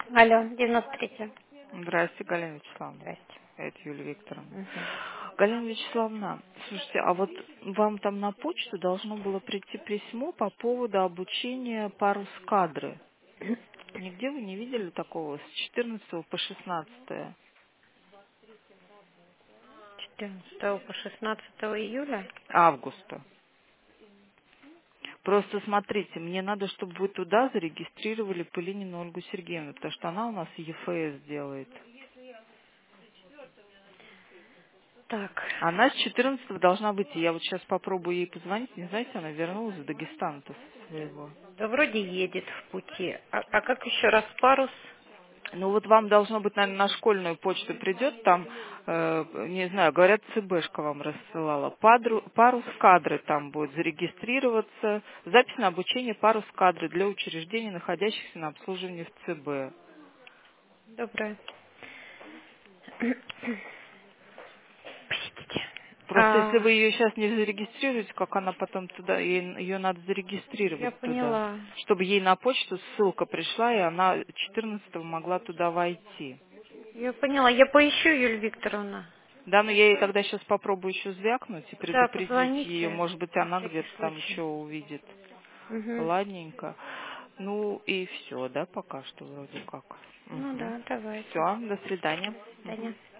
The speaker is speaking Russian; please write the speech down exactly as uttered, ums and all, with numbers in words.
Алло, девяносто третья. Здравствуйте, Галина Вячеславовна. Здрасте. Это Юлия Викторовна. Мгм. Галина Вячеславовна, слушайте, а вот вам там на почту должно было прийти письмо по поводу обучения парус кадры. Нигде вы не видели такого с четырнадцатого по шестнадцатое четырнадцатого по шестнадцатое июля. августа? Просто смотрите, мне надо, чтобы вы туда зарегистрировали Пылинину Ольгу Сергеевну, потому что она у нас ЕФС делает. Так, Она с четырнадцатого должна выйти. Я вот сейчас попробую ей позвонить. Не знаете, она вернулась из Дагестана-то своего. да вроде едет в пути. А, а как еще раз парус? Ну вот вам должно быть, наверное, на школьную почту придет, там, э, не знаю, говорят, ЦБшка вам рассылала. Падру- парус кадры там будет зарегистрироваться. Запись на обучение парус кадры для учреждений, находящихся на обслуживании в ЦБ. Доброе. Посидите. Просто если А, вы ее сейчас не зарегистрируете, как она потом туда, ей- ее надо я зарегистрировать туда, поняла. чтобы ей на почту ссылка пришла, и она четырнадцатого могла туда войти. Я поняла. Я поищу, Юлия Викторовна. Да, но я ей тогда сейчас попробую еще звякнуть и Да, предупредить ее. позвоните. Может быть, На она всякий где-то там случай. еще увидит. Угу. Ладненько. Ну и все, да, пока что вроде как. Ну Угу. да, давайте. Все, до свидания. До Мгм. свидания.